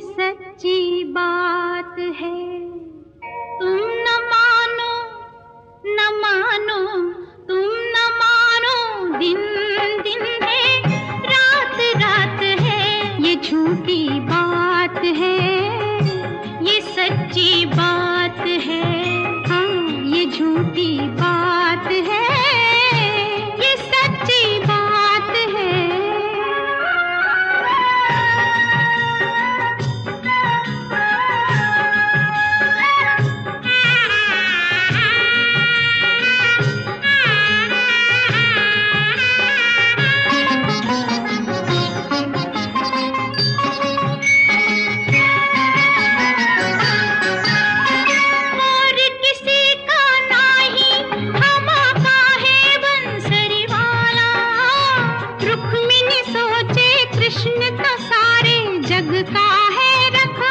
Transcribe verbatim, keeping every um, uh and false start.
सच्ची बात है। तुम न मानो न मानो, तुम न मानो, दिन दिन है, रात रात है, ये झूठी बात है, ये सच्ची बात है। हाँ, ये झूठी बात है, ये सच्ची बात है। कृष्ण तो सारे जग का है रखवाला।